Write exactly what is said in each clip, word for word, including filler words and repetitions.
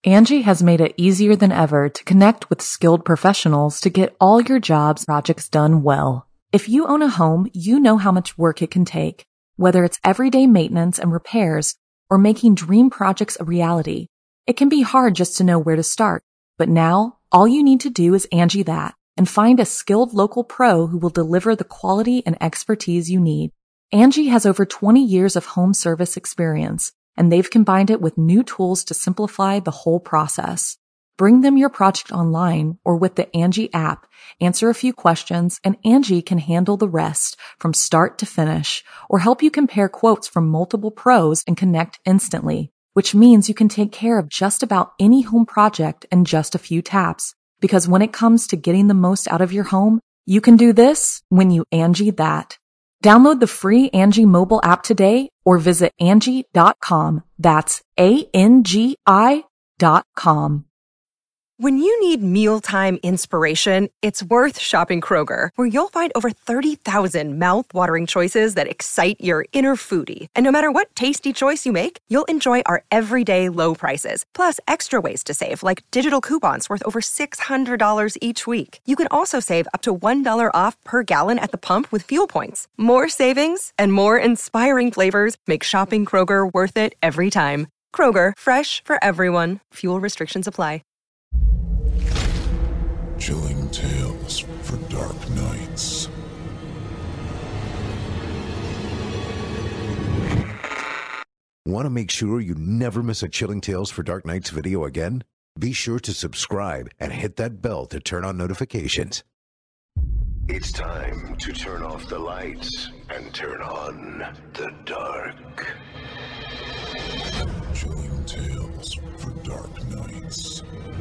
Angie has made it easier than ever to connect with skilled professionals to get all your jobs projects done well. If you own a home, you know how much work it can take, whether it's everyday maintenance and repairs or making dream projects a reality. It can be hard just to know where to start, but now all you need to do is Angie that and find a skilled local pro who will deliver the quality and expertise you need. Angie has over twenty years of home service experience, and they've combined it with new tools to simplify the whole process. Bring them your project online or with the Angie app, answer a few questions, and Angie can handle the rest from start to finish or help you compare quotes from multiple pros and connect instantly, which means you can take care of just about any home project in just a few taps. Because when it comes to getting the most out of your home, you can do this when you Angie that. Download the free Angie mobile app today or visit Angie dot com. That's A N G I dot com. When you need mealtime inspiration, it's worth shopping Kroger, where you'll find over thirty thousand mouth-watering choices that excite your inner foodie. And no matter what tasty choice you make, you'll enjoy our everyday low prices, plus extra ways to save, like digital coupons worth over six hundred dollars each week. You can also save up to one dollar off per gallon at the pump with fuel points. More savings and more inspiring flavors make shopping Kroger worth it every time. Kroger, fresh for everyone. Fuel restrictions apply. Chilling tales for dark nights. Want to make sure you never miss a Chilling Tales for Dark Nights video again? Be sure to subscribe and hit that bell to turn on notifications. It's time to turn off the lights and turn on the dark. Chilling tales for dark nights.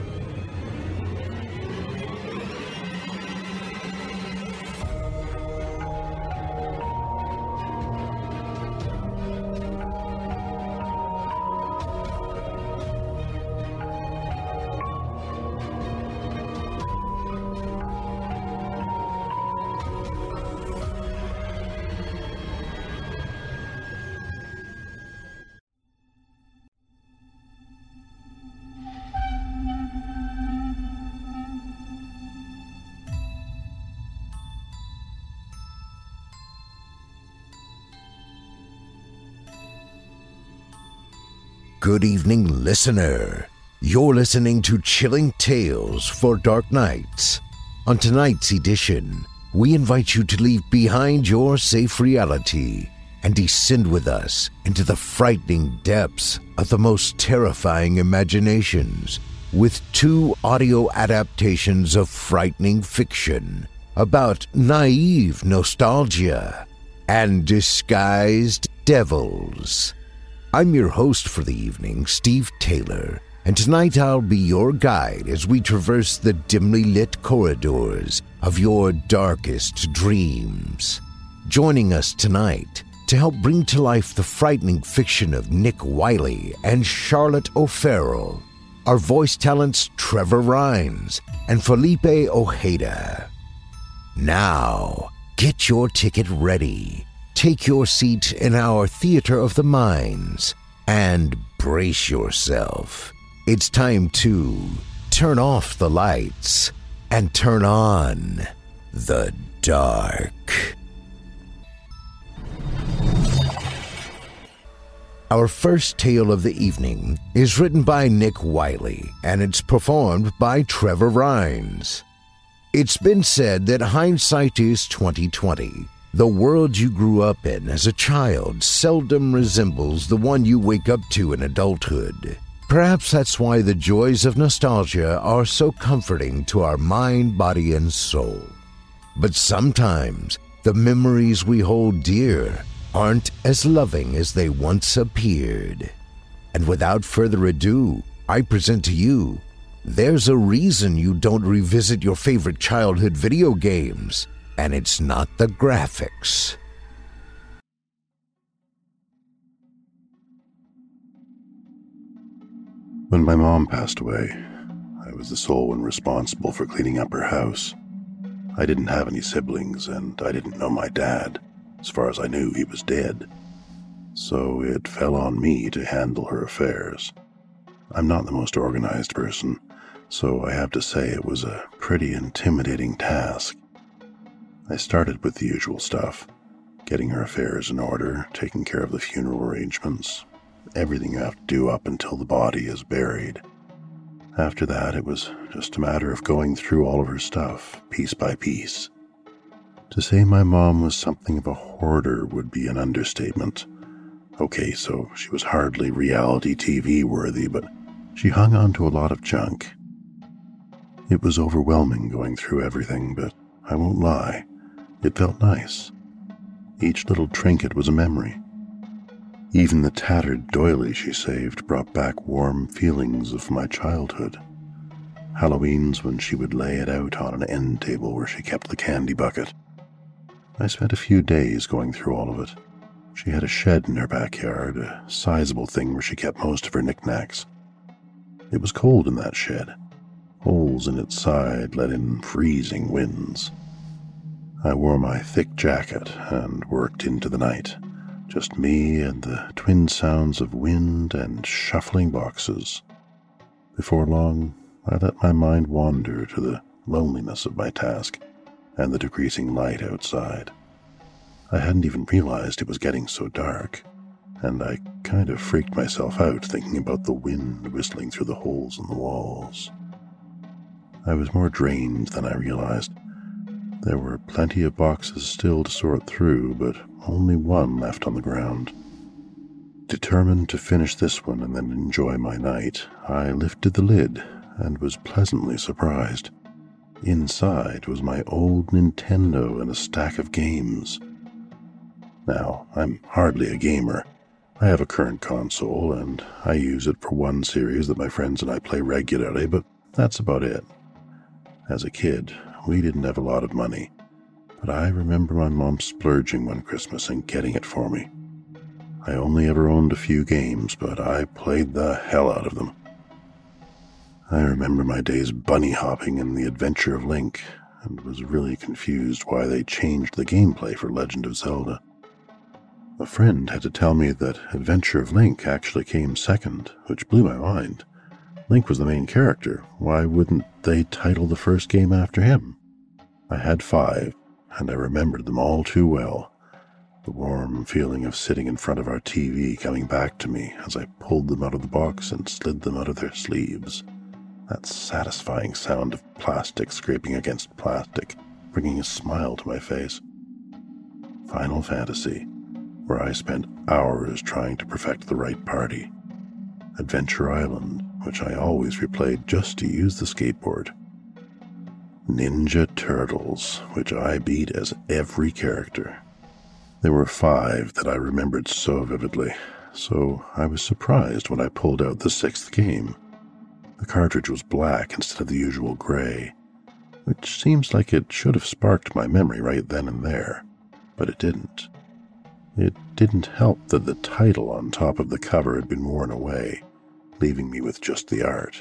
Good evening, listener. You're listening to Chilling Tales for Dark Nights. On tonight's edition, we invite you to leave behind your safe reality and descend with us into the frightening depths of the most terrifying imaginations with two audio adaptations of frightening fiction about naive nostalgia and disguised devils. I'm your host for the evening, Steve Taylor, and tonight I'll be your guide as we traverse the dimly lit corridors of your darkest dreams. Joining us tonight to help bring to life the frightening fiction of Nick Wiley and Charlotte O'Farrell are voice talents Trevor Rhines and Felipe Ojeda. Now, get your ticket ready. Take your seat in our Theater of the Minds and brace yourself. It's time to turn off the lights and turn on the dark. Our first tale of the evening is written by Nick Wiley and it's performed by Trevor Rhines. It's been said that hindsight is twenty twenty. The world you grew up in as a child seldom resembles the one you wake up to in adulthood. Perhaps that's why the joys of nostalgia are so comforting to our mind, body, and soul. But sometimes the memories we hold dear aren't as loving as they once appeared. And without further ado, I present to you, there's a reason you don't revisit your favorite childhood video games. And it's not the graphics. When my mom passed away, I was the sole one responsible for cleaning up her house. I didn't have any siblings, and I didn't know my dad. As far as I knew, he was dead. So it fell on me to handle her affairs. I'm not the most organized person, so I have to say it was a pretty intimidating task. I started with the usual stuff, getting her affairs in order, taking care of the funeral arrangements, everything you have to do up until the body is buried. After that, it was just a matter of going through all of her stuff, piece by piece. To say my mom was something of a hoarder would be an understatement. Okay, so she was hardly reality T V worthy, but she hung on to a lot of junk. It was overwhelming going through everything, but I won't lie, it felt nice. Each little trinket was a memory. Even the tattered doily she saved brought back warm feelings of my childhood. Halloweens when she would lay it out on an end table where she kept the candy bucket. I spent a few days going through all of it. She had a shed in her backyard, a sizable thing where she kept most of her knickknacks. It was cold in that shed. Holes in its side let in freezing winds. I wore my thick jacket and worked into the night. Just me and the twin sounds of wind and shuffling boxes. Before long, I let my mind wander to the loneliness of my task and the decreasing light outside. I hadn't even realized it was getting so dark, and I kind of freaked myself out thinking about the wind whistling through the holes in the walls. I was more drained than I realized. There were plenty of boxes still to sort through, but only one left on the ground. Determined to finish this one and then enjoy my night, I lifted the lid and was pleasantly surprised. Inside was my old Nintendo and a stack of games. Now, I'm hardly a gamer. I have a current console, and I use it for one series that my friends and I play regularly, but that's about it. As a kid, we didn't have a lot of money, but I remember my mom splurging one Christmas and getting it for me. I only ever owned a few games, but I played the hell out of them. I remember my days bunny hopping in The Adventure of Link, and was really confused why they changed the gameplay for Legend of Zelda. A friend had to tell me that Adventure of Link actually came second, which blew my mind. Link was the main character. Why wouldn't they title the first game after him? I had five, and I remembered them all too well. The warm feeling of sitting in front of our T V coming back to me as I pulled them out of the box and slid them out of their sleeves. That satisfying sound of plastic scraping against plastic, bringing a smile to my face. Final Fantasy, where I spent hours trying to perfect the right party. Adventure Island, which I always replayed just to use the skateboard. Ninja Turtles, which I beat as every character. There were five that I remembered so vividly, so I was surprised when I pulled out the sixth game. The cartridge was black instead of the usual gray, which seems like it should have sparked my memory right then and there, but it didn't. It didn't help that the title on top of the cover had been worn away, leaving me with just the art.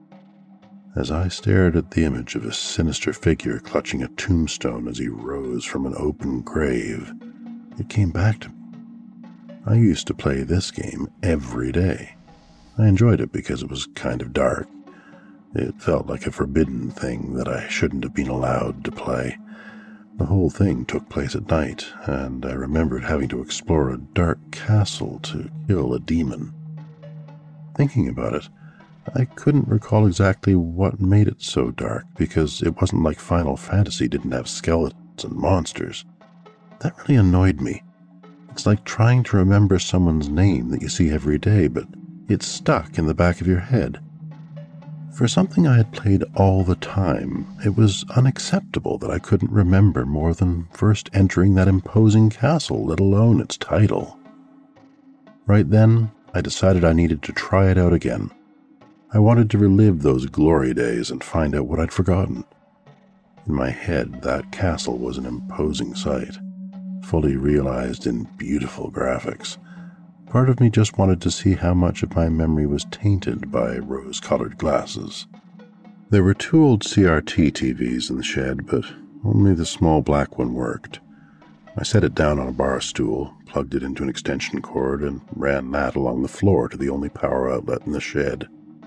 As I stared at the image of a sinister figure clutching a tombstone as he rose from an open grave, it came back to me. I used to play this game every day. I enjoyed it because it was kind of dark. It felt like a forbidden thing that I shouldn't have been allowed to play. The whole thing took place at night, and I remembered having to explore a dark castle to kill a demon. Thinking about it, I couldn't recall exactly what made it so dark, because it wasn't like Final Fantasy didn't have skeletons and monsters. That really annoyed me. It's like trying to remember someone's name that you see every day, but it's stuck in the back of your head. For something I had played all the time, it was unacceptable that I couldn't remember more than first entering that imposing castle, let alone its title. Right then, I decided I needed to try it out again. I wanted to relive those glory days and find out what I'd forgotten. In my head, that castle was an imposing sight, fully realized in beautiful graphics. Part of me just wanted to see how much of my memory was tainted by rose-colored glasses. There were two old C R T T Vs in the shed, but only the small black one worked. I set it down on a bar stool, plugged it into an extension cord, and ran that along the floor to the only power outlet in the shed.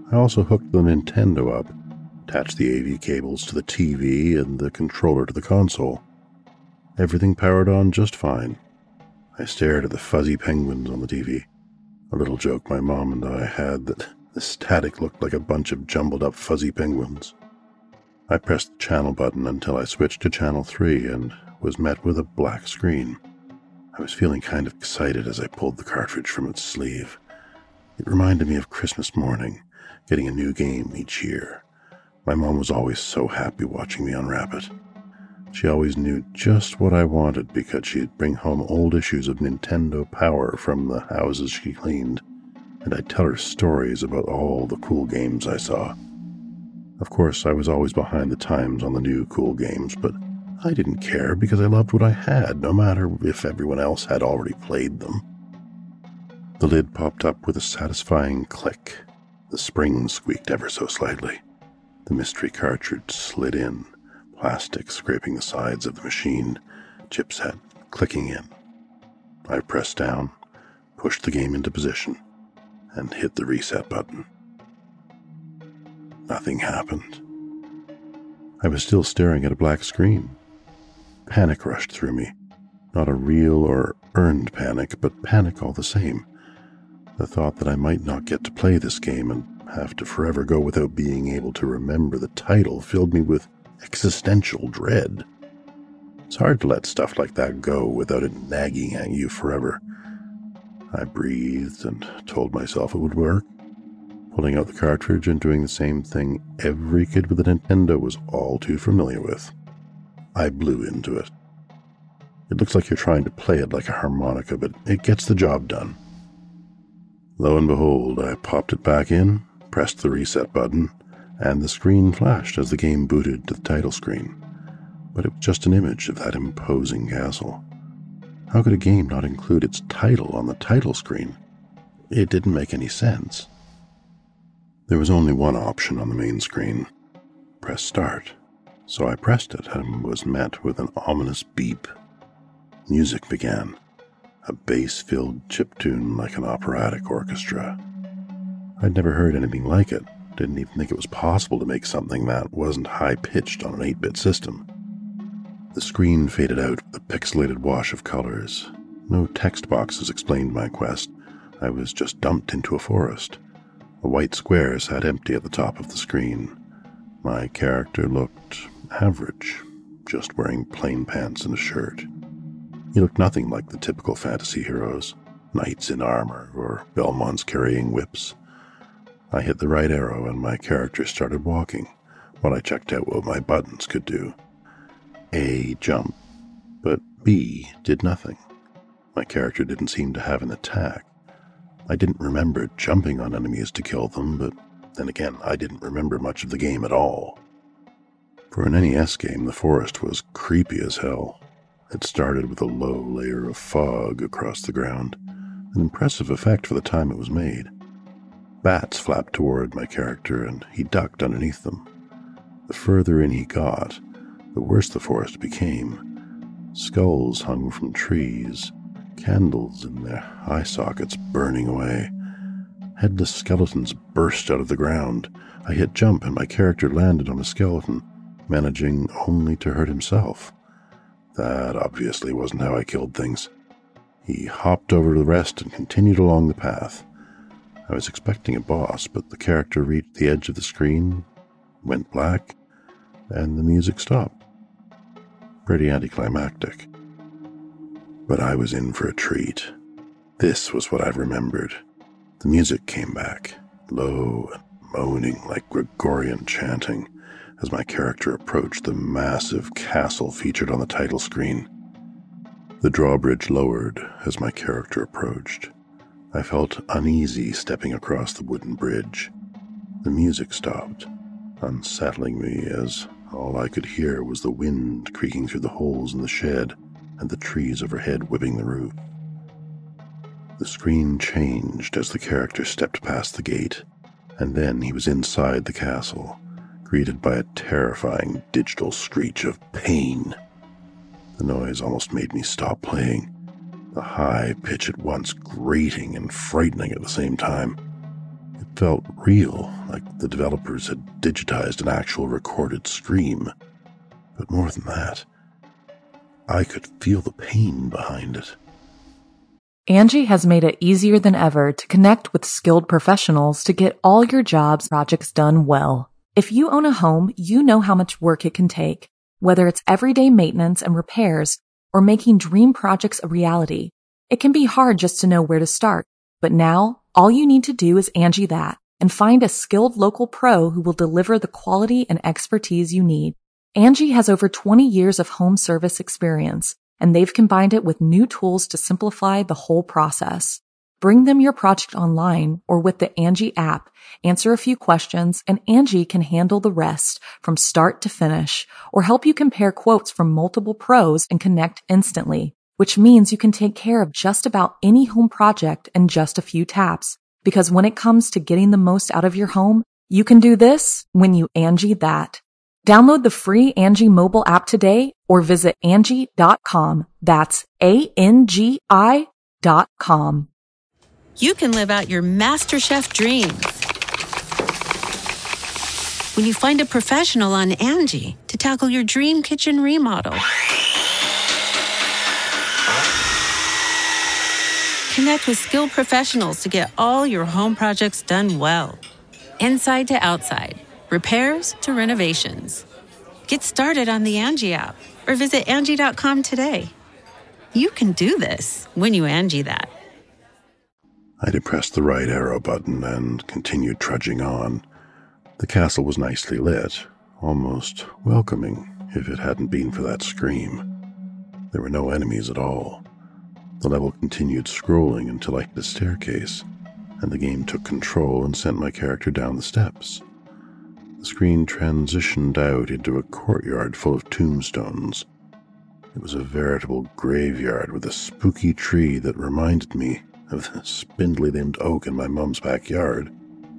I also hooked the Nintendo up, attached the A V cables to the T V and the controller to the console. Everything powered on just fine. I stared at the fuzzy penguins on the T V, a little joke my mom and I had that the static looked like a bunch of jumbled up fuzzy penguins. I pressed the channel button until I switched to channel three and was met with a black screen. I was feeling kind of excited as I pulled the cartridge from its sleeve. It reminded me of Christmas morning, getting a new game each year. My mom was always so happy watching me unwrap it. She always knew just what I wanted because she'd bring home old issues of Nintendo Power from the houses she cleaned, and I'd tell her stories about all the cool games I saw. Of course, I was always behind the times on the new cool games, but I didn't care because I loved what I had, no matter if everyone else had already played them. The lid popped up with a satisfying click. The spring squeaked ever so slightly. The mystery cartridge slid in, plastic scraping the sides of the machine, chipset clicking in. I pressed down, pushed the game into position, and hit the reset button. Nothing happened. I was still staring at a black screen. Panic rushed through me. Not a real or earned panic, but panic all the same. The thought that I might not get to play this game and have to forever go without being able to remember the title filled me with existential dread. It's hard to let stuff like that go without it nagging at you forever. I breathed and told myself it would work, pulling out the cartridge and doing the same thing every kid with a Nintendo was all too familiar with. I blew into it. It looks like you're trying to play it like a harmonica, but it gets the job done. Lo and behold, I popped it back in, pressed the reset button, and the screen flashed as the game booted to the title screen. But it was just an image of that imposing castle. How could a game not include its title on the title screen? It didn't make any sense. There was only one option on the main screen. Press start. So I pressed it and was met with an ominous beep. Music began, a bass-filled chiptune like an operatic orchestra. I'd never heard anything like it, didn't even think it was possible to make something that wasn't high-pitched on an eight-bit system. The screen faded out with a pixelated wash of colors. No text boxes explained my quest. I was just dumped into a forest. A white square sat empty at the top of the screen. My character looked average, just wearing plain pants and a shirt. He looked nothing like the typical fantasy heroes, knights in armor or Belmonts carrying whips. I hit the right arrow and my character started walking, while I checked out what my buttons could do. A jumped, but B did nothing. My character didn't seem to have an attack. I didn't remember jumping on enemies to kill them, but then again, I didn't remember much of the game at all. For an N E S game, the forest was creepy as hell. It started with a low layer of fog across the ground, an impressive effect for the time it was made. Bats flapped toward my character, and he ducked underneath them. The further in he got, the worse the forest became. Skulls hung from trees, candles in their eye sockets burning away. Headless skeletons burst out of the ground. I hit jump and my character landed on a skeleton, managing only to hurt himself. That obviously wasn't how I killed things. He hopped over the rest and continued along the path. I was expecting a boss, but the character reached the edge of the screen, went black, and the music stopped. Pretty anticlimactic. But I was in for a treat. This was what I remembered. The music came back, low and moaning like Gregorian chanting, as my character approached the massive castle featured on the title screen. The drawbridge lowered as my character approached. I felt uneasy stepping across the wooden bridge. The music stopped, unsettling me as all I could hear was the wind creaking through the holes in the shed and the trees overhead whipping the roof. The screen changed as the character stepped past the gate, and then he was inside the castle, greeted by a terrifying digital screech of pain. The noise almost made me stop playing, the high pitch at once grating and frightening at the same time. It felt real, like the developers had digitized an actual recorded scream. But more than that, I could feel the pain behind it. Angie has made it easier than ever to connect with skilled professionals to get all your jobs projects done well. If you own a home, you know how much work it can take, whether it's everyday maintenance and repairs or making dream projects a reality. It can be hard just to know where to start, but now all you need to do is Angie that and find a skilled local pro who will deliver the quality and expertise you need. Angie has over twenty years of home service experience, and they've combined it with new tools to simplify the whole process. Bring them your project online or with the Angie app, answer a few questions, and Angie can handle the rest from start to finish or help you compare quotes from multiple pros and connect instantly, which means you can take care of just about any home project in just a few taps. Because when it comes to getting the most out of your home, you can do this when you Angie that. Download the free Angie mobile app today or visit Angie dot com. That's A N G I dot com. You can live out your MasterChef dreams when you find a professional on Angie to tackle your dream kitchen remodel. Connect with skilled professionals to get all your home projects done well. Inside to outside, repairs to renovations. Get started on the Angie app or visit Angie dot com today. You can do this when you Angie that. I depressed the right arrow button and continued trudging on. The castle was nicely lit, almost welcoming if it hadn't been for that scream. There were no enemies at all. The level continued scrolling until I hit a staircase, and the game took control and sent my character down the steps. The screen transitioned out into a courtyard full of tombstones. It was a veritable graveyard with a spooky tree that reminded me of the spindly-limbed oak in my mum's backyard.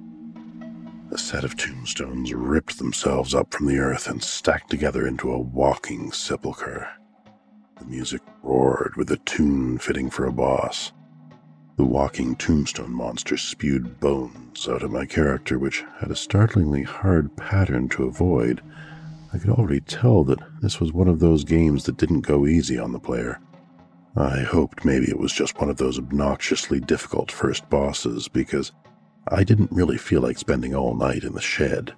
A set of tombstones ripped themselves up from the earth and stacked together into a walking sepulchre. The music roared with a tune fitting for a boss. The walking tombstone monster spewed bones out of my character, which had a startlingly hard pattern to avoid. I could already tell that this was one of those games that didn't go easy on the player. I hoped maybe it was just one of those obnoxiously difficult first bosses, because I didn't really feel like spending all night in the shed.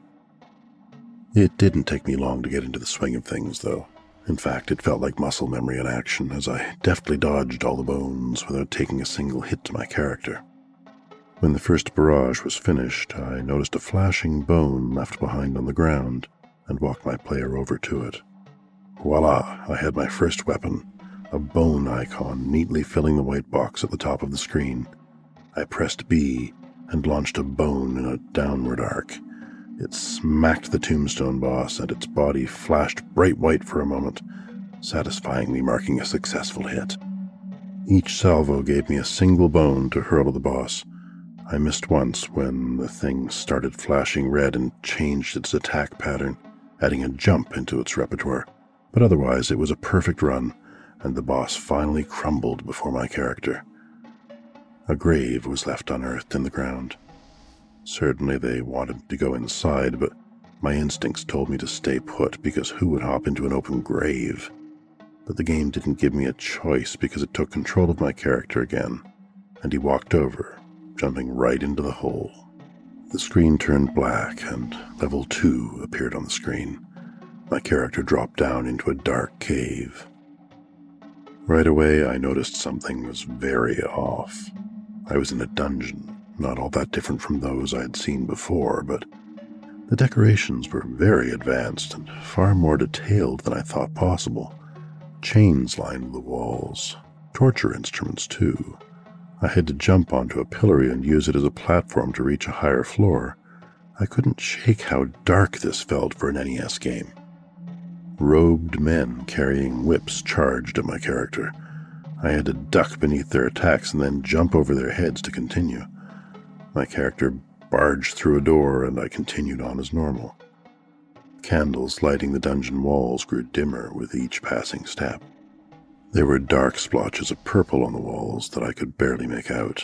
It didn't take me long to get into the swing of things, though. In fact, it felt like muscle memory in action as I deftly dodged all the bones without taking a single hit to my character. When the first barrage was finished, I noticed a flashing bone left behind on the ground and walked my player over to it. Voila! I had my first weapon, a bone icon neatly filling the white box at the top of the screen. I pressed B and launched a bone in a downward arc. It smacked the tombstone boss, and its body flashed bright white for a moment, satisfyingly marking a successful hit. Each salvo gave me a single bone to hurl at the boss. I missed once when the thing started flashing red and changed its attack pattern, adding a jump into its repertoire, but otherwise it was a perfect run, and the boss finally crumbled before my character. A grave was left unearthed in the ground. Certainly they wanted me to go inside, but my instincts told me to stay put, because who would hop into an open grave? But the game didn't give me a choice, because it took control of my character again, and he walked over, jumping right into the hole. The screen turned black, and level two appeared on the screen. My character dropped down into a dark cave. Right away, I noticed something was very off. I was in a dungeon, not all that different from those I had seen before, but the decorations were very advanced and far more detailed than I thought possible. Chains lined the walls, torture instruments too. I had to jump onto a pillory and use it as a platform to reach a higher floor. I couldn't shake how dark this felt for an N E S game. Robed men carrying whips charged at my character. I had to duck beneath their attacks and then jump over their heads to continue. My character barged through a door, and I continued on as normal. Candles lighting the dungeon walls grew dimmer with each passing step. There were dark splotches of purple on the walls that I could barely make out.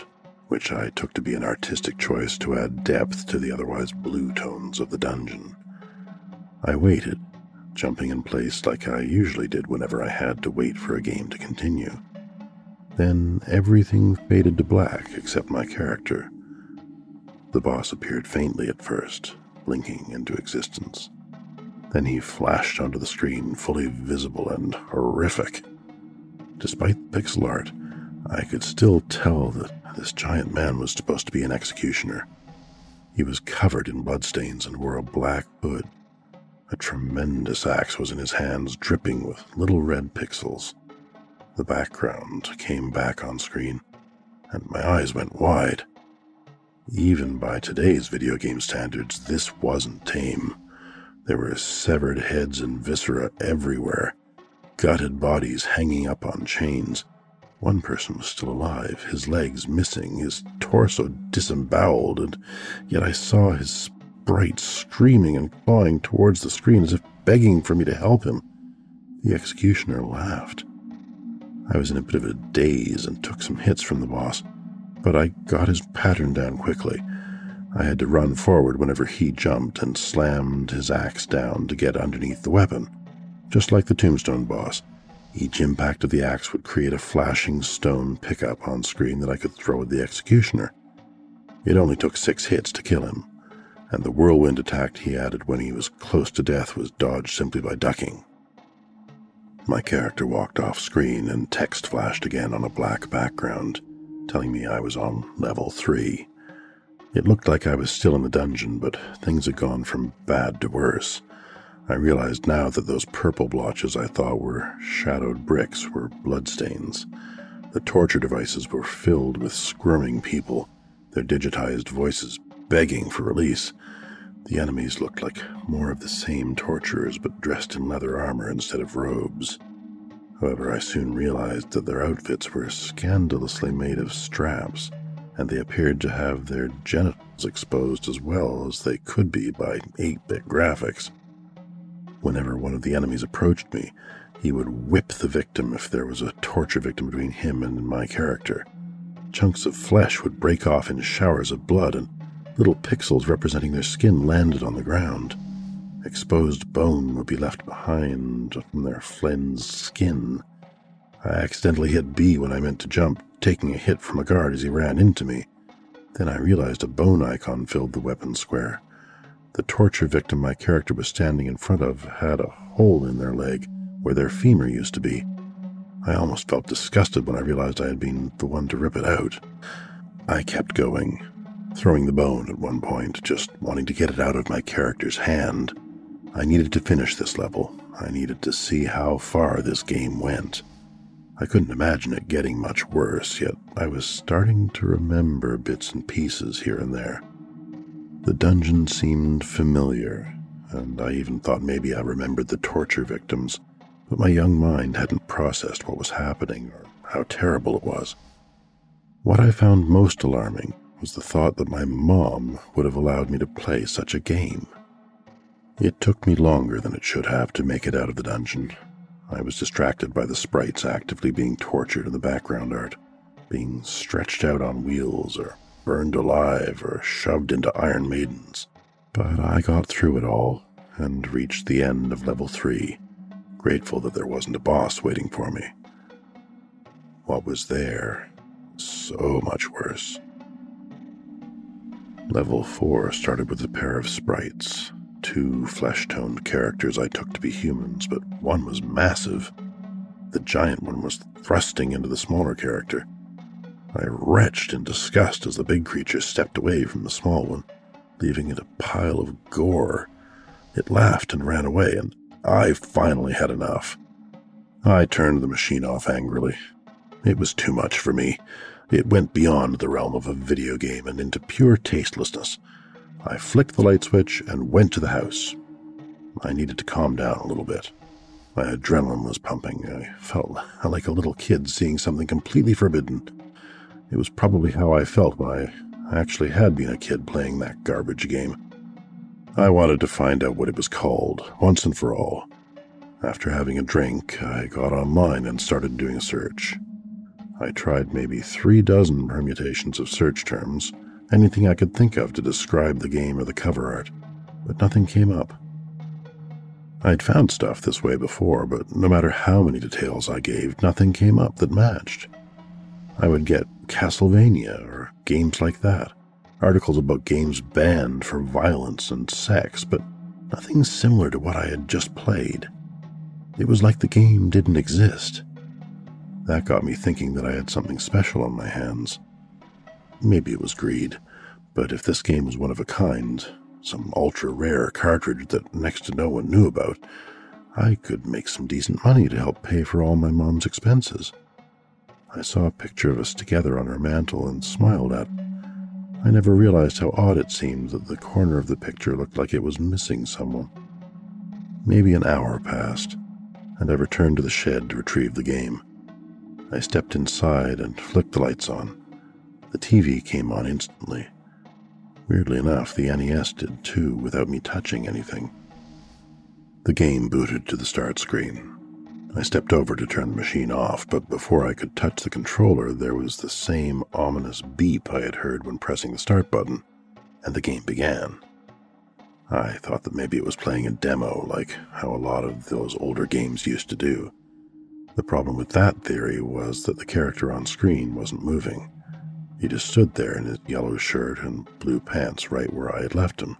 which I took to be an artistic choice to add depth to the otherwise blue tones of the dungeon. I waited, jumping in place like I usually did whenever I had to wait for a game to continue. Then everything faded to black except my character. The boss appeared faintly at first, blinking into existence. Then he flashed onto the screen, fully visible and horrific. Despite the pixel art, I could still tell that this giant man was supposed to be an executioner. He was covered in bloodstains and wore a black hood. A tremendous axe was in his hands, dripping with little red pixels. The background came back on screen, and my eyes went wide. Even by today's video game standards, this wasn't tame. There were severed heads and viscera everywhere, gutted bodies hanging up on chains. One person was still alive, his legs missing, his torso disemboweled, and yet I saw his sprite screaming and clawing towards the screen as if begging for me to help him. The executioner laughed. I was in a bit of a daze and took some hits from the boss, but I got his pattern down quickly. I had to run forward whenever he jumped and slammed his axe down to get underneath the weapon. Just like the Tombstone boss, each impact of the axe would create a flashing stone pickup on screen that I could throw at the executioner. It only took six hits to kill him, and the whirlwind attack he added when he was close to death was dodged simply by ducking. My character walked off screen and text flashed again on a black background, telling me I was on level three. It looked like I was still in the dungeon, but things had gone from bad to worse. I realized now that those purple blotches I thought were shadowed bricks were bloodstains. The torture devices were filled with squirming people, their digitized voices begging for release. The enemies looked like more of the same torturers, but dressed in leather armor instead of robes. However, I soon realized that their outfits were scandalously made of straps, and they appeared to have their genitals exposed as well as they could be by eight-bit graphics. Whenever one of the enemies approached me, he would whip the victim if there was a torture victim between him and my character. Chunks of flesh would break off in showers of blood, and little pixels representing their skin landed on the ground. Exposed bone would be left behind from their flensed skin. I accidentally hit B when I meant to jump, taking a hit from a guard as he ran into me. Then I realized a bone icon filled the weapon square. The torture victim my character was standing in front of had a hole in their leg where their femur used to be. I almost felt disgusted when I realized I had been the one to rip it out. I kept going, throwing the bone at one point, just wanting to get it out of my character's hand. I needed to finish this level. I needed to see how far this game went. I couldn't imagine it getting much worse, yet I was starting to remember bits and pieces here and there. The dungeon seemed familiar, and I even thought maybe I remembered the torture victims, but my young mind hadn't processed what was happening or how terrible it was. What I found most alarming was the thought that my mom would have allowed me to play such a game. It took me longer than it should have to make it out of the dungeon. I was distracted by the sprites actively being tortured in the background art, being stretched out on wheels or burned alive or shoved into Iron Maidens. But I got through it all and reached the end of level three, grateful that there wasn't a boss waiting for me. What was there was so much worse. Level four started with a pair of sprites, two flesh-toned characters I took to be humans, but one was massive. The giant one was thrusting into the smaller character. I retched in disgust as the big creature stepped away from the small one, leaving it a pile of gore. It laughed and ran away, and I finally had enough. I turned the machine off angrily. It was too much for me. It went beyond the realm of a video game and into pure tastelessness. I flicked the light switch and went to the house. I needed to calm down a little bit. My adrenaline was pumping. I felt like a little kid seeing something completely forbidden. It was probably how I felt when I actually had been a kid playing that garbage game. I wanted to find out what it was called, once and for all. After having a drink, I got online and started doing a search. I tried maybe three dozen permutations of search terms, anything I could think of to describe the game or the cover art, but nothing came up. I'd found stuff this way before, but no matter how many details I gave, nothing came up that matched. I would get Castlevania or games like that, articles about games banned for violence and sex, but nothing similar to what I had just played. It was like the game didn't exist. That got me thinking that I had something special on my hands. Maybe it was greed, but if this game was one of a kind, some ultra-rare cartridge that next to no one knew about, I could make some decent money to help pay for all my mom's expenses. I saw a picture of us together on her mantel and smiled at it. I never realized how odd it seemed that the corner of the picture looked like it was missing someone. Maybe an hour passed, and I returned to the shed to retrieve the game. I stepped inside and flicked the lights on. The T V came on instantly. Weirdly enough, the N E S did too, without me touching anything. The game booted to the start screen. I stepped over to turn the machine off, but before I could touch the controller, there was the same ominous beep I had heard when pressing the start button, and the game began. I thought that maybe it was playing a demo, like how a lot of those older games used to do. The problem with that theory was that the character on screen wasn't moving. He just stood there in his yellow shirt and blue pants right where I had left him.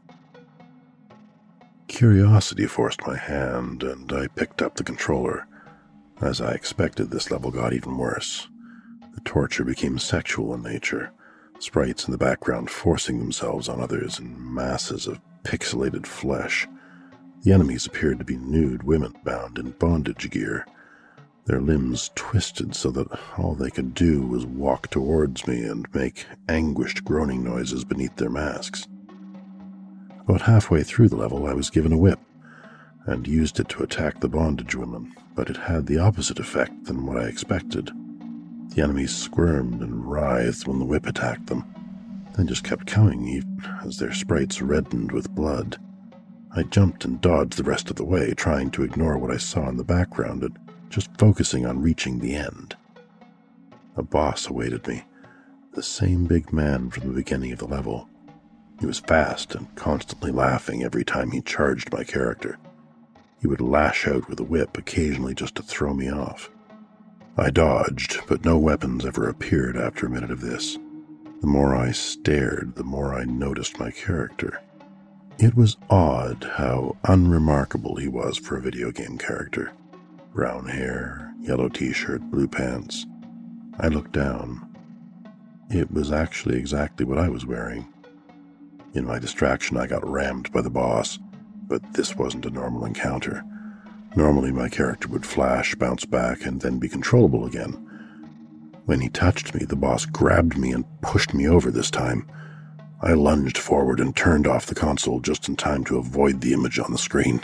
Curiosity forced my hand, and I picked up the controller. As I expected, this level got even worse. The torture became sexual in nature, sprites in the background forcing themselves on others in masses of pixelated flesh. The enemies appeared to be nude women bound in bondage gear. Their limbs twisted so that all they could do was walk towards me and make anguished groaning noises beneath their masks. About halfway through the level, I was given a whip, and used it to attack the bondage women, but it had the opposite effect than what I expected. The enemies squirmed and writhed when the whip attacked them, then just kept coming even as their sprites reddened with blood. I jumped and dodged the rest of the way, trying to ignore what I saw in the background and just focusing on reaching the end. A boss awaited me, the same big man from the beginning of the level. He was fast and constantly laughing every time he charged my character. He would lash out with a whip occasionally just to throw me off. I dodged, but no weapons ever appeared after a minute of this. The more I stared, the more I noticed my character. It was odd how unremarkable he was for a video game character. Brown hair, yellow t-shirt, blue pants. I looked down. It was actually exactly what I was wearing. In my distraction, I got rammed by the boss, but this wasn't a normal encounter. Normally, my character would flash, bounce back, and then be controllable again. When he touched me, the boss grabbed me and pushed me over this time. I lunged forward and turned off the console just in time to avoid the image on the screen.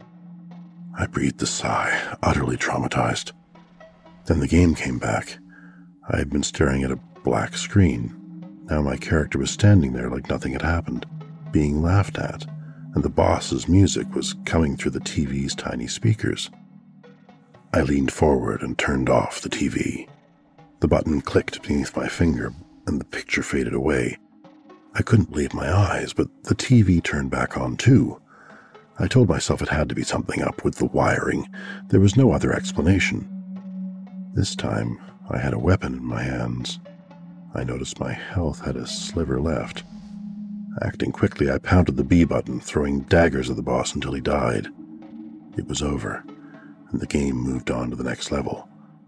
I breathed a sigh, utterly traumatized. Then the game came back. I had been staring at a black screen. Now my character was standing there like nothing had happened, being laughed at, and the boss's music was coming through the T V's tiny speakers. I leaned forward and turned off the T V. The button clicked beneath my finger, and the picture faded away. I couldn't believe my eyes, but the T V turned back on too. I told myself it had to be something up with the wiring. There was no other explanation. This time, I had a weapon in my hands. I noticed my health had a sliver left. Acting quickly, I pounded the B button, throwing daggers at the boss until he died. It was over, and the game moved on to the next level.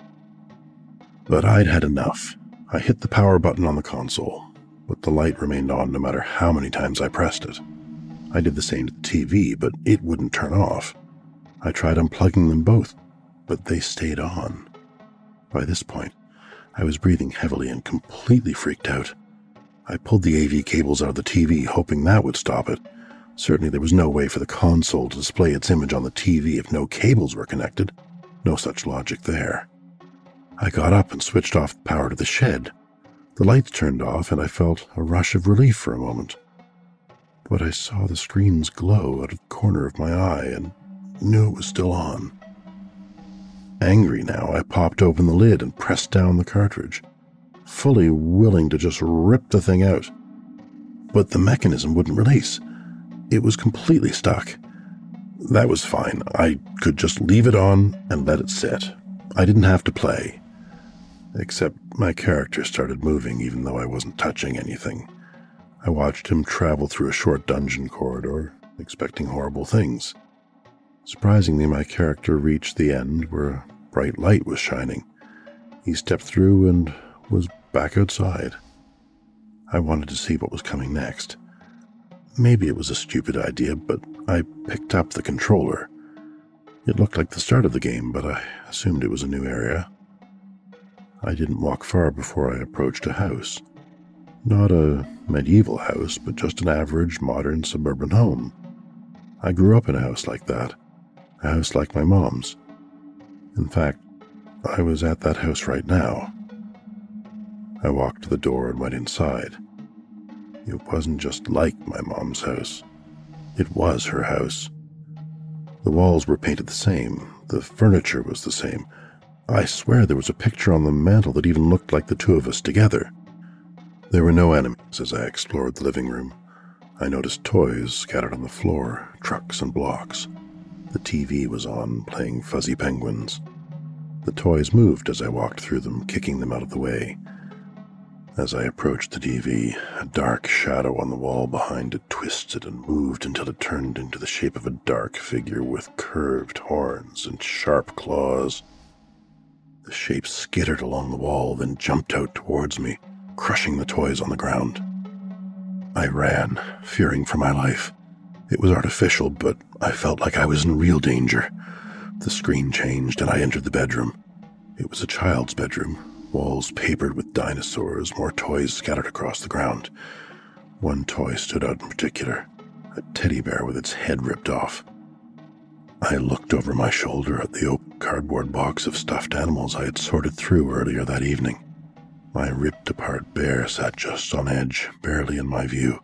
But I'd had enough. I hit the power button on the console, but the light remained on no matter how many times I pressed it. I did the same to the T V, but it wouldn't turn off. I tried unplugging them both, but they stayed on. By this point, I was breathing heavily and completely freaked out. I pulled the A V cables out of the T V, hoping that would stop it. Certainly there was no way for the console to display its image on the T V if no cables were connected. No such logic there. I got up and switched off the power to the shed. The lights turned off, and I felt a rush of relief for a moment. But I saw the screens glow out of the corner of my eye and knew it was still on. Angry now, I popped open the lid and pressed down the cartridge, fully willing to just rip the thing out. But the mechanism wouldn't release. It was completely stuck. That was fine. I could just leave it on and let it sit. I didn't have to play. Except my character started moving even though I wasn't touching anything. I watched him travel through a short dungeon corridor, expecting horrible things. Surprisingly, my character reached the end where a bright light was shining. He stepped through and was back outside. I wanted to see what was coming next. Maybe it was a stupid idea, but I picked up the controller. It looked like the start of the game, but I assumed it was a new area. I didn't walk far before I approached a house. Not a medieval house, but just an average, modern, suburban home. I grew up in a house like that, a house like my mom's. In fact, I was at that house right now. I walked to the door and went inside. It wasn't just like my mom's house. It was her house. The walls were painted the same. The furniture was the same. I swear there was a picture on the mantel that even looked like the two of us together. There were no enemies as I explored the living room. I noticed toys scattered on the floor, trucks and blocks. The T V was on, playing Fuzzy Penguins. The toys moved as I walked through them, kicking them out of the way. As I approached the T V, a dark shadow on the wall behind it twisted and moved until it turned into the shape of a dark figure with curved horns and sharp claws. The shape skittered along the wall, then jumped out towards me, crushing the toys on the ground. I ran, fearing for my life. It was artificial, but I felt like I was in real danger. The screen changed and I entered the bedroom. It was a child's bedroom. Walls papered with dinosaurs, more toys scattered across the ground. One toy stood out in particular, a teddy bear with its head ripped off. I looked over my shoulder at the open cardboard box of stuffed animals I had sorted through earlier that evening. My ripped-apart bear sat just on edge, barely in my view.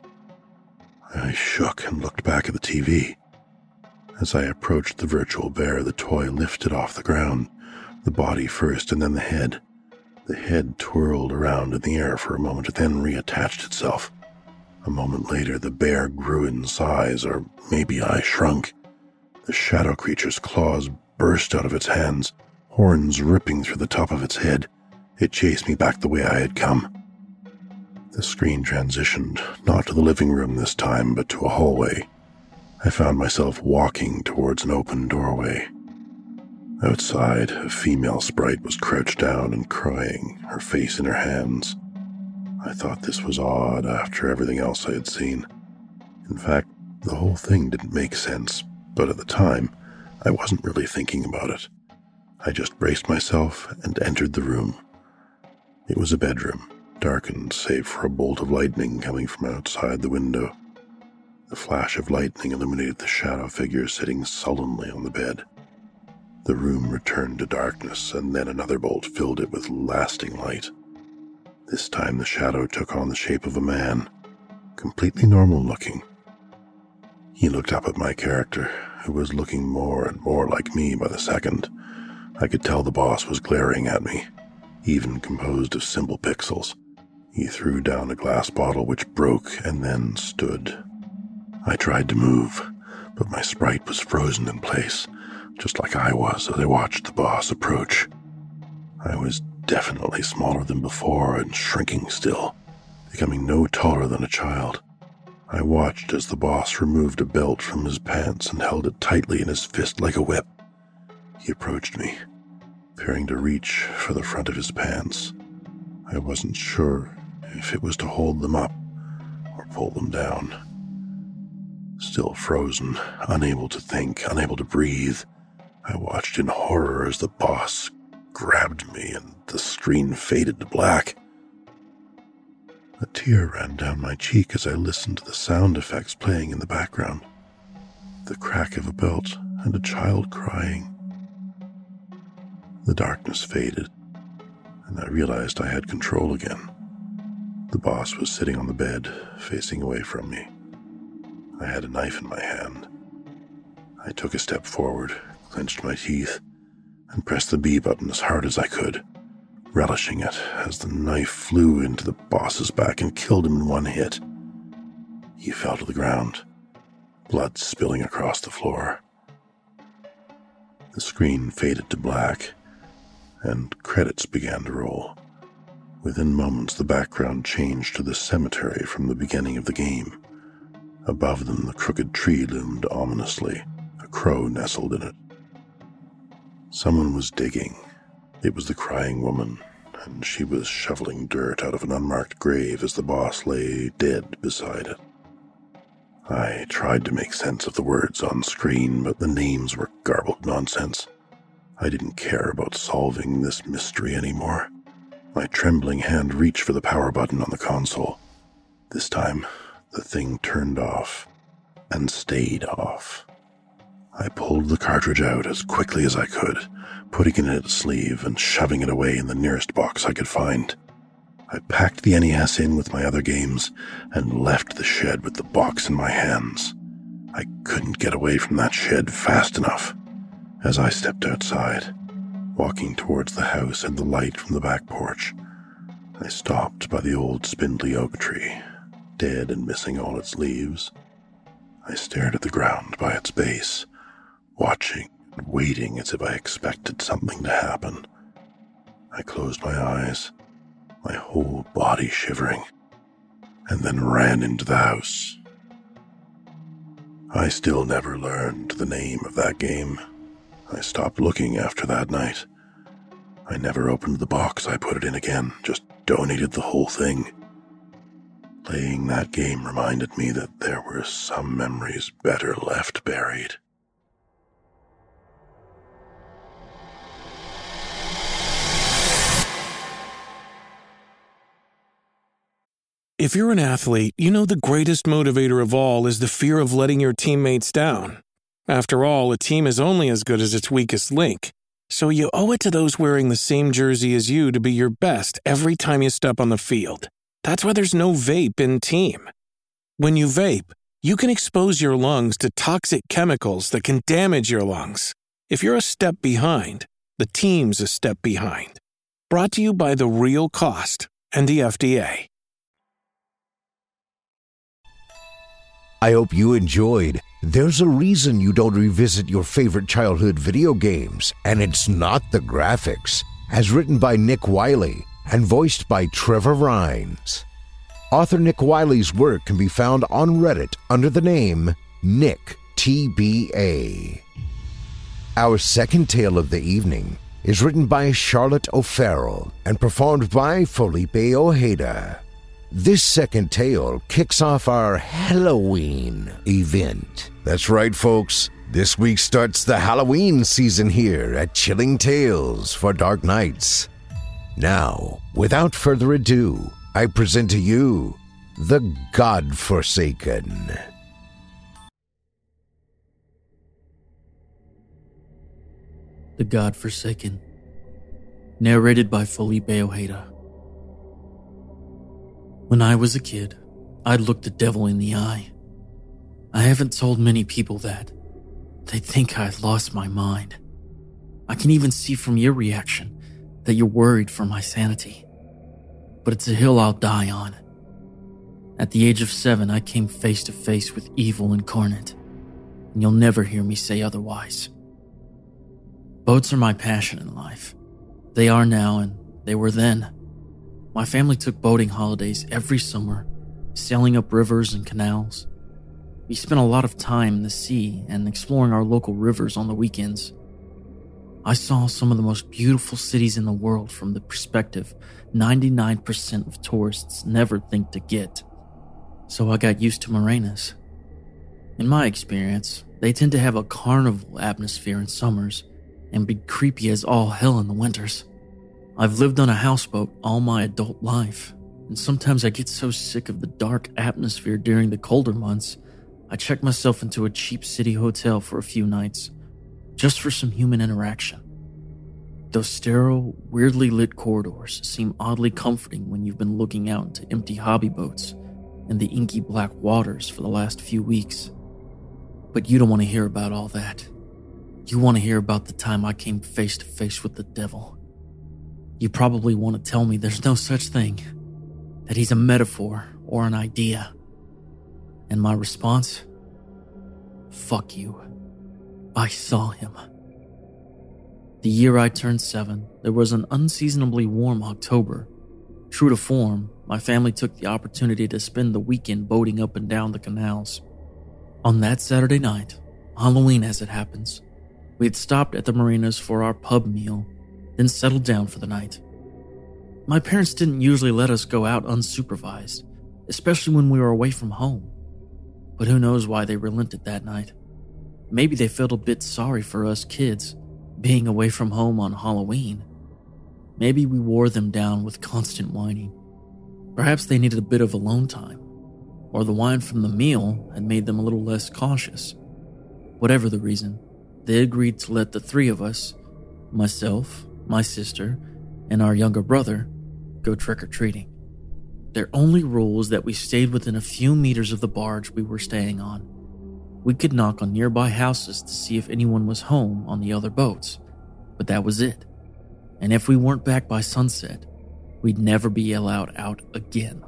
I shook and looked back at the T V. As I approached the virtual bear, the toy lifted off the ground, the body first and then the head. The head twirled around in the air for a moment and then reattached itself. A moment later, the bear grew in size, or maybe I shrunk. The shadow creature's claws burst out of its hands, horns ripping through the top of its head. It chased me back the way I had come. The screen transitioned, not to the living room this time, but to a hallway. I found myself walking towards an open doorway. Outside, a female sprite was crouched down and crying, her face in her hands. I thought this was odd after everything else I had seen. In fact, the whole thing didn't make sense, but at the time, I wasn't really thinking about it. I just braced myself and entered the room. It was a bedroom, darkened save for a bolt of lightning coming from outside the window. The flash of lightning illuminated the shadow figure sitting sullenly on the bed. The room returned to darkness, and then another bolt filled it with lasting light. This time the shadow took on the shape of a man, completely normal-looking. He looked up at my character, who was looking more and more like me by the second. I could tell the boss was glaring at me, even composed of simple pixels. He threw down a glass bottle which broke and then stood. I tried to move, but my sprite was frozen in place, just like I was as I watched the boss approach. I was definitely smaller than before and shrinking still, becoming no taller than a child. I watched as the boss removed a belt from his pants and held it tightly in his fist like a whip. He approached me, appearing to reach for the front of his pants. I wasn't sure if it was to hold them up or pull them down. Still frozen, unable to think, unable to breathe, I watched in horror as the boss grabbed me and the screen faded to black. A tear ran down my cheek as I listened to the sound effects playing in the background. The crack of a belt and a child crying. The darkness faded, and I realized I had control again. The boss was sitting on the bed, facing away from me. I had a knife in my hand. I took a step forward, clenched my teeth, and pressed the B button as hard as I could, relishing it as the knife flew into the boss's back and killed him in one hit. He fell to the ground, blood spilling across the floor. The screen faded to black, and credits began to roll. Within moments, the background changed to the cemetery from the beginning of the game. Above them, the crooked tree loomed ominously, a crow nestled in it. Someone was digging. It was the crying woman, and she was shoveling dirt out of an unmarked grave as the boss lay dead beside it. I tried to make sense of the words on screen, but the names were garbled nonsense. I didn't care about solving this mystery anymore. My trembling hand reached for the power button on the console. This time, the thing turned off and stayed off. I pulled the cartridge out as quickly as I could, putting it in its sleeve and shoving it away in the nearest box I could find. I packed the N E S in with my other games and left the shed with the box in my hands. I couldn't get away from that shed fast enough. As I stepped outside, walking towards the house and the light from the back porch, I stopped by the old spindly oak tree, dead and missing all its leaves. I stared at the ground by its base, watching and waiting as if I expected something to happen. I closed my eyes, my whole body shivering, and then ran into the house. I still never learned the name of that game. I stopped looking after that night. I never opened the box I put it in again, just donated the whole thing. Playing that game reminded me that there were some memories better left buried. If you're an athlete, you know the greatest motivator of all is the fear of letting your teammates down. After all, a team is only as good as its weakest link. So you owe it to those wearing the same jersey as you to be your best every time you step on the field. That's why there's no vape in team. When you vape, you can expose your lungs to toxic chemicals that can damage your lungs. If you're a step behind, the team's a step behind. Brought to you by The Real Cost and the F D A. I hope you enjoyed There's a Reason You Don't Revisit Your Favorite Childhood Video Games, and it's not the graphics, as written by Nick Wiley and voiced by Trevor Rhines. Author Nick Wiley's work can be found on Reddit under the name Nick T B A. Our second tale of the evening is written by Charlotte O'Farrell and performed by Felipe Ojeda. This second tale kicks off our Halloween event. That's right, folks. This week starts the Halloween season here at Chilling Tales for Dark Nights. Now, without further ado, I present to you The Godforsaken. The Godforsaken. Narrated by Felipe Ojeda. When I was a kid, I'd look the devil in the eye. I haven't told many people that. They think I've lost my mind. I can even see from your reaction that you're worried for my sanity. But it's a hill I'll die on. At the age of seven, I came face to face with evil incarnate, and you'll never hear me say otherwise. Boats are my passion in life. They are now, and they were then. My family took boating holidays every summer, sailing up rivers and canals. We spent a lot of time in the sea and exploring our local rivers on the weekends. I saw some of the most beautiful cities in the world from the perspective ninety-nine percent of tourists never think to get. So I got used to marinas. In my experience, they tend to have a carnival atmosphere in summers and be creepy as all hell in the winters. I've lived on a houseboat all my adult life, and sometimes I get so sick of the dark atmosphere during the colder months, I check myself into a cheap city hotel for a few nights, just for some human interaction. Those sterile, weirdly lit corridors seem oddly comforting when you've been looking out into empty hobby boats and the inky black waters for the last few weeks. But you don't want to hear about all that. You want to hear about the time I came face to face with the devil? You probably want to tell me there's no such thing, that he's a metaphor or an idea. And my response? Fuck you. I saw him. The year I turned seven, there was an unseasonably warm October. True to form, my family took the opportunity to spend the weekend boating up and down the canals. On that Saturday night, Halloween as it happens, we had stopped at the marinas for our pub meal, then settled down for the night. My parents didn't usually let us go out unsupervised, especially when we were away from home. But who knows why they relented that night. Maybe they felt a bit sorry for us kids, being away from home on Halloween. Maybe we wore them down with constant whining. Perhaps they needed a bit of alone time, or the wine from the meal had made them a little less cautious. Whatever the reason, they agreed to let the three of us, myself, my sister, and our younger brother, go trick-or-treating. Their only rule was that we stayed within a few meters of the barge we were staying on. We could knock on nearby houses to see if anyone was home on the other boats, but that was it. And if we weren't back by sunset, we'd never be allowed out again.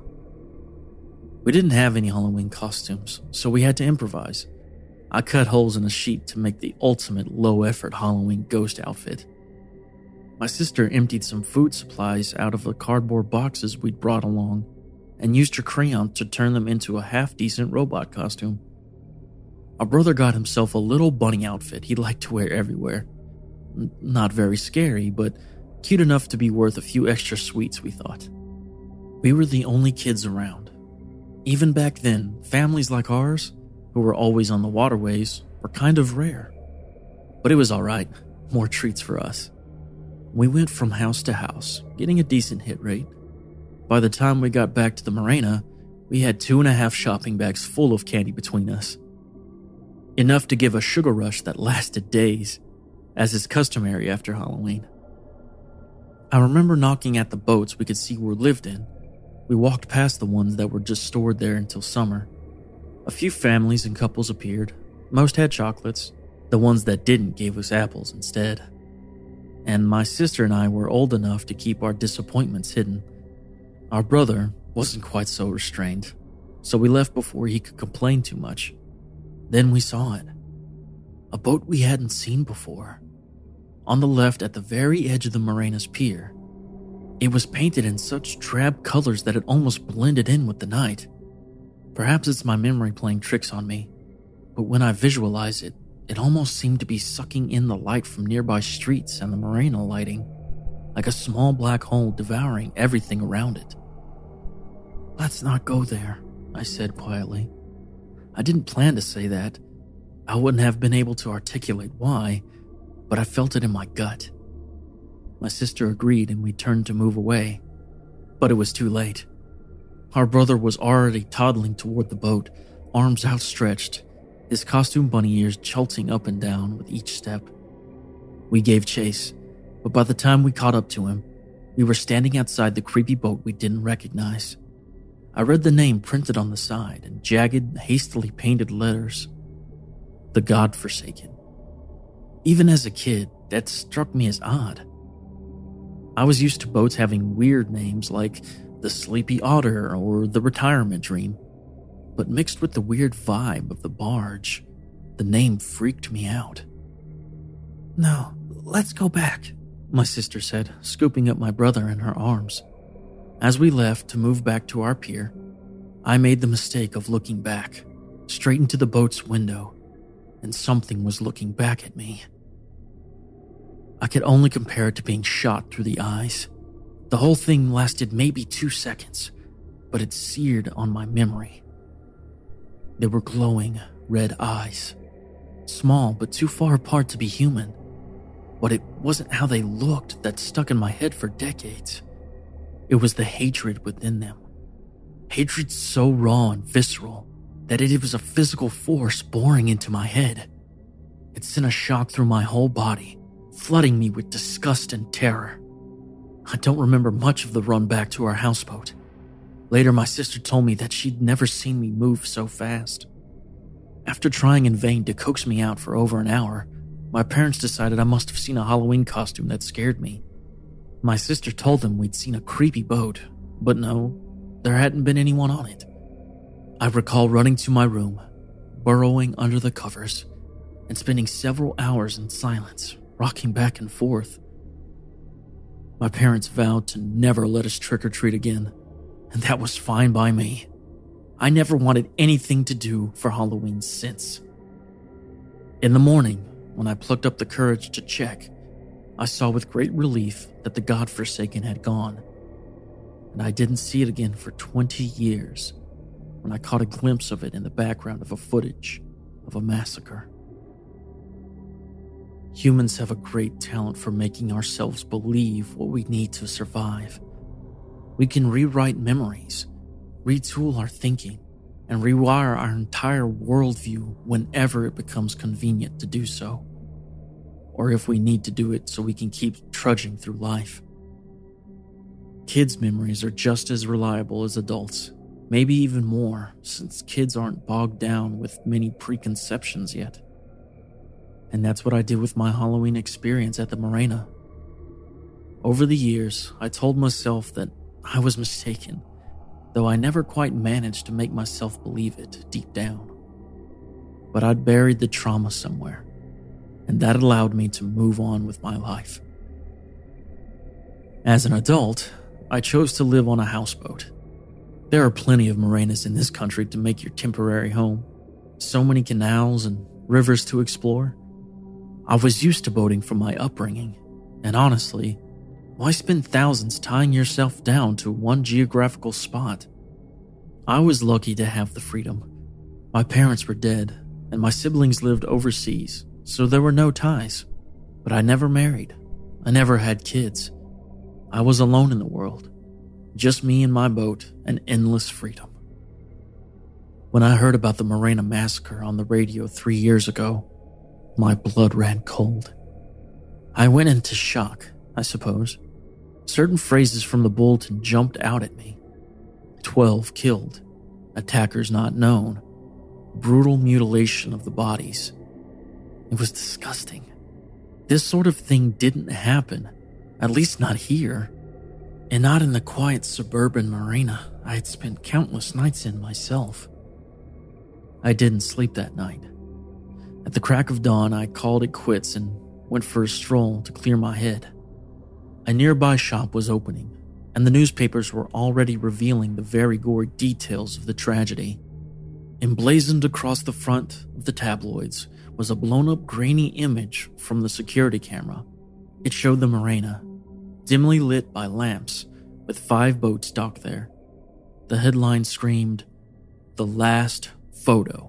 We didn't have any Halloween costumes, so we had to improvise. I cut holes in a sheet to make the ultimate low-effort Halloween ghost outfit. My sister emptied some food supplies out of the cardboard boxes we'd brought along and used her crayon to turn them into a half-decent robot costume. Our brother got himself a little bunny outfit he liked to wear everywhere. N- not very scary, but cute enough to be worth a few extra sweets, we thought. We were the only kids around. Even back then, families like ours, who were always on the waterways, were kind of rare. But it was alright, more treats for us. We went from house to house, getting a decent hit rate. By the time we got back to the marina, we had two and a half shopping bags full of candy between us. Enough to give a sugar rush that lasted days, as is customary after Halloween. I remember knocking at the boats we could see were lived in. We walked past the ones that were just stored there until summer. A few families and couples appeared. Most had chocolates. The ones that didn't gave us apples instead. And my sister and I were old enough to keep our disappointments hidden. Our brother wasn't quite so restrained, so we left before he could complain too much. Then we saw it. A boat we hadn't seen before. On the left at the very edge of the marina's pier. It was painted in such drab colors that it almost blended in with the night. Perhaps it's my memory playing tricks on me, but when I visualize it, it almost seemed to be sucking in the light from nearby streets and the marina lighting, like a small black hole devouring everything around it. "Let's not go there," I said quietly. I didn't plan to say that. I wouldn't have been able to articulate why, but I felt it in my gut. My sister agreed and we turned to move away, but it was too late. Our brother was already toddling toward the boat, arms outstretched, his costume bunny ears jolting up and down with each step. We gave chase, but by the time we caught up to him, we were standing outside the creepy boat we didn't recognize. I read the name printed on the side in jagged, hastily painted letters. The Godforsaken. Even as a kid, that struck me as odd. I was used to boats having weird names like the Sleepy Otter or the Retirement Dream, but mixed with the weird vibe of the barge, the name freaked me out. "No, let's go back," my sister said, scooping up my brother in her arms. As we left to move back to our pier, I made the mistake of looking back, straight into the boat's window, and something was looking back at me. I could only compare it to being shot through the eyes. The whole thing lasted maybe two seconds, but it seared on my memory. They were glowing red eyes, small but too far apart to be human. But it wasn't how they looked that stuck in my head for decades. It was the hatred within them. Hatred so raw and visceral that it was a physical force boring into my head. It sent a shock through my whole body, flooding me with disgust and terror. I don't remember much of the run back to our houseboat. Later, my sister told me that she'd never seen me move so fast. After trying in vain to coax me out for over an hour, my parents decided I must have seen a Halloween costume that scared me. My sister told them we'd seen a creepy boat, but no, there hadn't been anyone on it. I recall running to my room, burrowing under the covers, and spending several hours in silence, rocking back and forth. My parents vowed to never let us trick-or-treat again, and that was fine by me. I never wanted anything to do for Halloween since. In the morning, when I plucked up the courage to check, I saw with great relief that the godforsaken had gone, and I didn't see it again for twenty years when I caught a glimpse of it in the background of a footage of a massacre. Humans have a great talent for making ourselves believe what we need to survive. We can rewrite memories, retool our thinking, and rewire our entire worldview whenever it becomes convenient to do so. Or if we need to do it so we can keep trudging through life. Kids' memories are just as reliable as adults, maybe even more, since kids aren't bogged down with many preconceptions yet. And that's what I did with my Halloween experience at the Marina. Over the years, I told myself that I was mistaken, though I never quite managed to make myself believe it deep down. But I'd buried the trauma somewhere, and that allowed me to move on with my life. As an adult, I chose to live on a houseboat. There are plenty of marinas in this country to make your temporary home. So many canals and rivers to explore. I was used to boating from my upbringing, and honestly, why spend thousands tying yourself down to one geographical spot? I was lucky to have the freedom. My parents were dead, and my siblings lived overseas, so there were no ties. But I never married. I never had kids. I was alone in the world. Just me and my boat and endless freedom. When I heard about the Marina massacre on the radio three years ago, my blood ran cold. I went into shock, I suppose. Certain phrases from the bulletin jumped out at me. Twelve killed. Attackers not known. Brutal mutilation of the bodies. It was disgusting. This sort of thing didn't happen, at least not here, and not in the quiet suburban marina I had spent countless nights in myself. I didn't sleep that night. At the crack of dawn, I called it quits and went for a stroll to clear my head. A nearby shop was opening, and the newspapers were already revealing the very gory details of the tragedy. Emblazoned across the front of the tabloids was a blown-up grainy image from the security camera. It showed the marina, dimly lit by lamps, with five boats docked there. The headline screamed, "The last photo."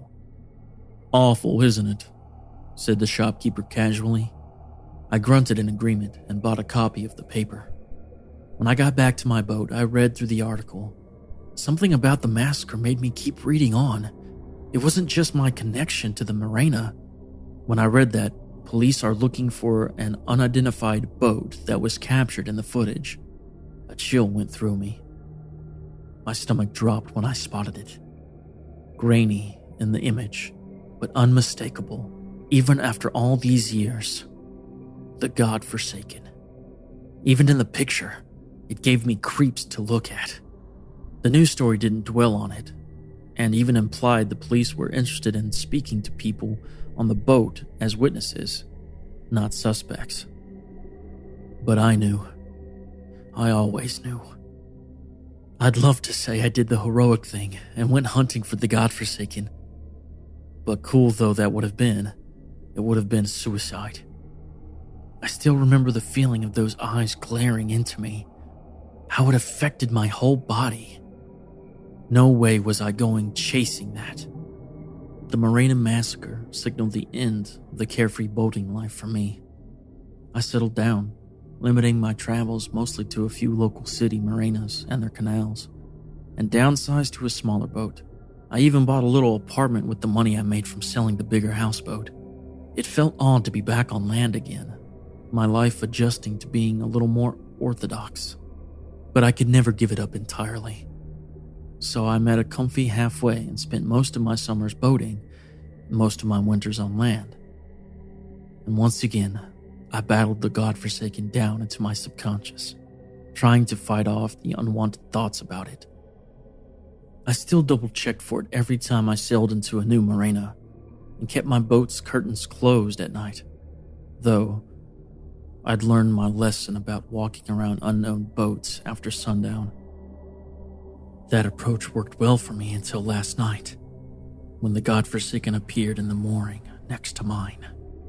"Awful, isn't it?" said the shopkeeper casually. I grunted in agreement and bought a copy of the paper. When I got back to my boat, I read through the article. Something about the massacre made me keep reading on. It wasn't just my connection to the marina. When I read that police are looking for an unidentified boat that was captured in the footage, a chill went through me. My stomach dropped when I spotted it. Grainy in the image, but unmistakable, even after all these years. The godforsaken. Even in the picture, it gave me creeps to look at. The news story didn't dwell on it, and even implied the police were interested in speaking to people on the boat as witnesses, not suspects. But I knew. I always knew. I'd love to say I did the heroic thing and went hunting for the godforsaken. But cool though that would have been, it would have been suicide. I still remember the feeling of those eyes glaring into me, how it affected my whole body. No way was I going chasing that. The Marina massacre signaled the end of the carefree boating life for me. I settled down, limiting my travels mostly to a few local city marinas and their canals, and downsized to a smaller boat. I even bought a little apartment with the money I made from selling the bigger houseboat. It felt odd to be back on land again, my life adjusting to being a little more orthodox. But I could never give it up entirely. So I met a comfy halfway and spent most of my summers boating and most of my winters on land. And once again, I battled the godforsaken down into my subconscious, trying to fight off the unwanted thoughts about it. I still double-checked for it every time I sailed into a new marina, and kept my boat's curtains closed at night, though I'd learned my lesson about walking around unknown boats after sundown. That approach worked well for me until last night, when the godforsaken appeared in the mooring next to mine.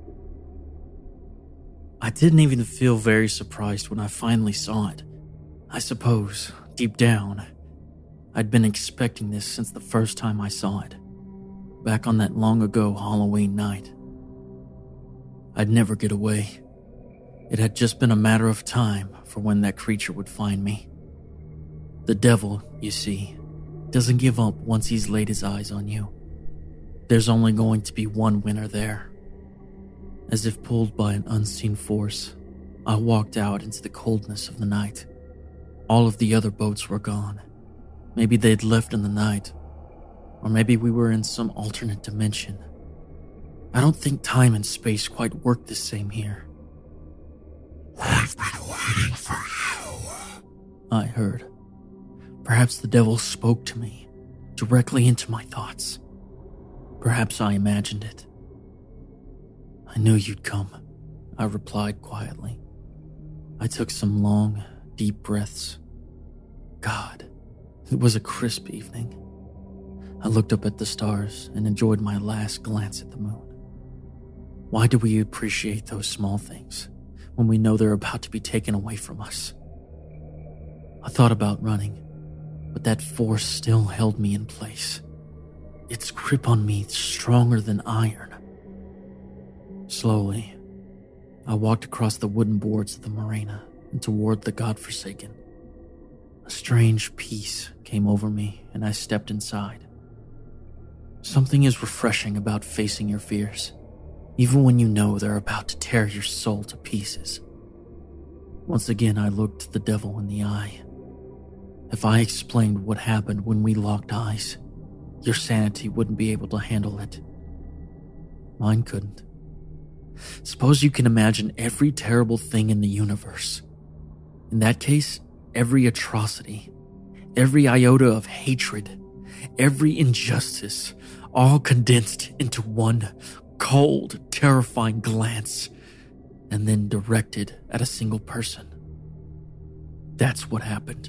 I didn't even feel very surprised when I finally saw it. I suppose, deep down, I'd been expecting this since the first time I saw it, back on that long ago Halloween night. I'd never get away. It had just been a matter of time for when that creature would find me. The devil, you see, doesn't give up once he's laid his eyes on you. There's only going to be one winner there. As if pulled by an unseen force, I walked out into the coldness of the night. All of the other boats were gone. Maybe they'd left in the night, or maybe we were in some alternate dimension. I don't think time and space quite work the same here. We've been waiting for you, I heard. Perhaps the devil spoke to me, directly into my thoughts. Perhaps I imagined it. I knew you'd come, I replied quietly. I took some long, deep breaths. God, it was a crisp evening. I looked up at the stars and enjoyed my last glance at the moon. Why do we appreciate those small things when we know they're about to be taken away from us? I thought about running, but that force still held me in place. Its grip on me stronger than iron. Slowly, I walked across the wooden boards of the marina and toward the godforsaken. A strange peace came over me and I stepped inside. Something is refreshing about facing your fears, even when you know they're about to tear your soul to pieces. Once again, I looked the devil in the eye. If I explained what happened when we locked eyes, your sanity wouldn't be able to handle it. Mine couldn't. Suppose you can imagine every terrible thing in the universe. In that case, every atrocity, every iota of hatred, every injustice, all condensed into one cold, terrifying glance, and then directed at a single person. That's what happened.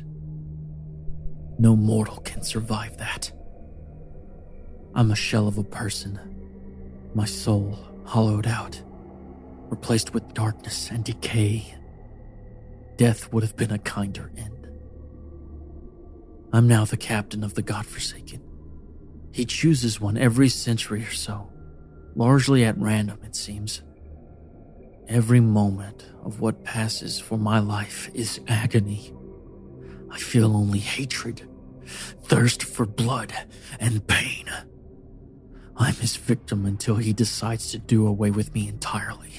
No mortal can survive that. I'm a shell of a person, my soul hollowed out, replaced with darkness and decay. Death would have been a kinder end. I'm now the captain of the godforsaken. He chooses one every century or so, largely at random, it seems. Every moment of what passes for my life is agony. I feel only hatred, thirst for blood, and pain. I'm his victim until he decides to do away with me entirely.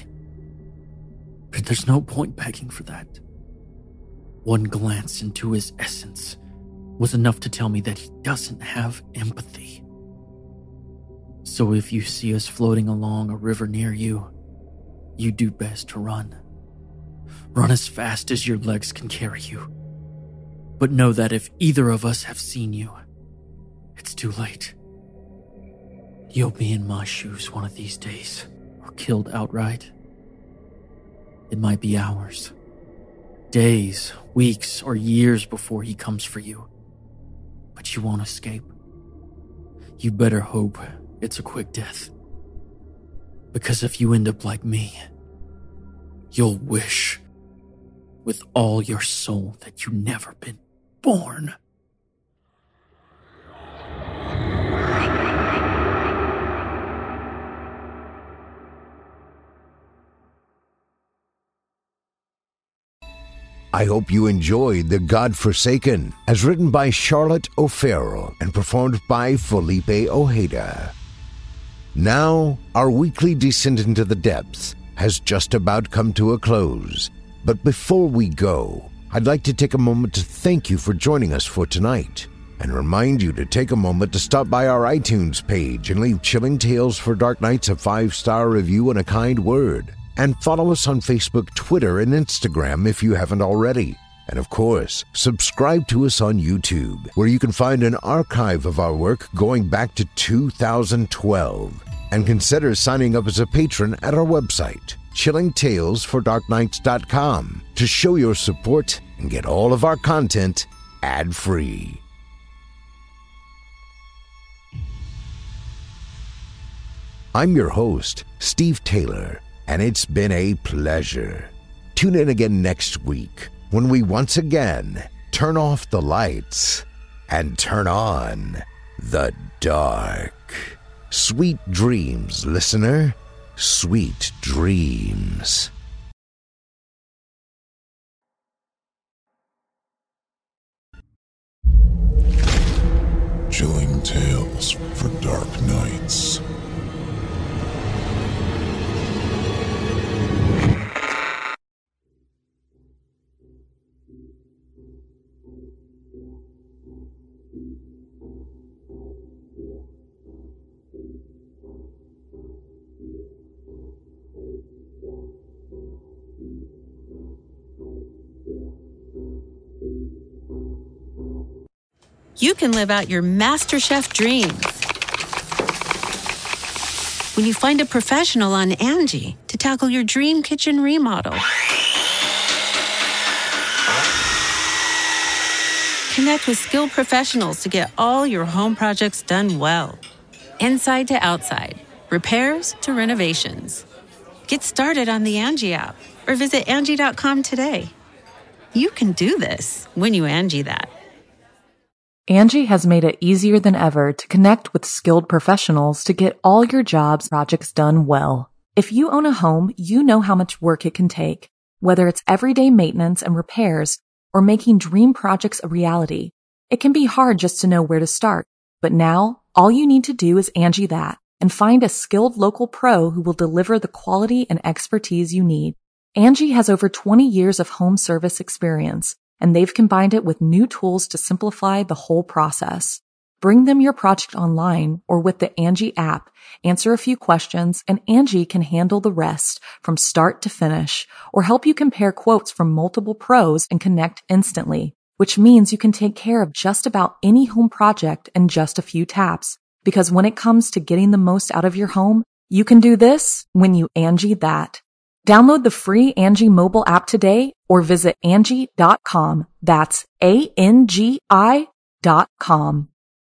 But there's no point begging for that. One glance into his essence was enough to tell me that he doesn't have empathy. So if you see us floating along a river near you, you do best to run. Run as fast as your legs can carry you. But know that if either of us have seen you, it's too late. You'll be in my shoes one of these days, or killed outright. It might be hours, days, weeks, or years before he comes for you. But you won't escape. You better hope it's a quick death. Because if you end up like me, you'll wish with all your soul that you'd never been born. I hope you enjoyed The Godforsaken, as written by Charlotte O'Farrell and performed by Felipe Ojeda. Now, our weekly descent into the depths has just about come to a close. But before we go, I'd like to take a moment to thank you for joining us for tonight. and remind you to take a moment to stop by our iTunes page and leave Chilling Tales for Dark Nights a five-star review and a kind word. And follow us on Facebook, Twitter, and Instagram if you haven't already. And of course, subscribe to us on YouTube, where you can find an archive of our work going back to two thousand twelve. And consider signing up as a patron at our website, chilling tales for dark nights dot com, to show your support and get all of our content ad-free. I'm your host, Steve Taylor, and it's been a pleasure. Tune in again next week when we once again turn off the lights and turn on the dark. Sweet dreams, listener. Sweet dreams. Chilling Tales for Dark Nights. You can live out your MasterChef dreams when you find a professional on Angie to tackle your dream kitchen remodel. Connect with skilled professionals to get all your home projects done well. Inside to outside, repairs to renovations. Get started on the Angie app or visit Angie dot com today. You can do this when you Angie that. Angie has made it easier than ever to connect with skilled professionals to get all your jobs projects done well. If you own a home, you know how much work it can take, whether it's everyday maintenance and repairs or making dream projects a reality. It can be hard just to know where to start, but now all you need to do is Angie that and find a skilled local pro who will deliver the quality and expertise you need. Angie has over twenty years of home service experience, and they've combined it with new tools to simplify the whole process. Bring them your project online or with the Angie app, answer a few questions, and Angie can handle the rest from start to finish, or help you compare quotes from multiple pros and connect instantly, which means you can take care of just about any home project in just a few taps. Because when it comes to getting the most out of your home, you can do this when you Angie that. Download the free Angie mobile app today or visit Angie dot com. That's A N G I dot com.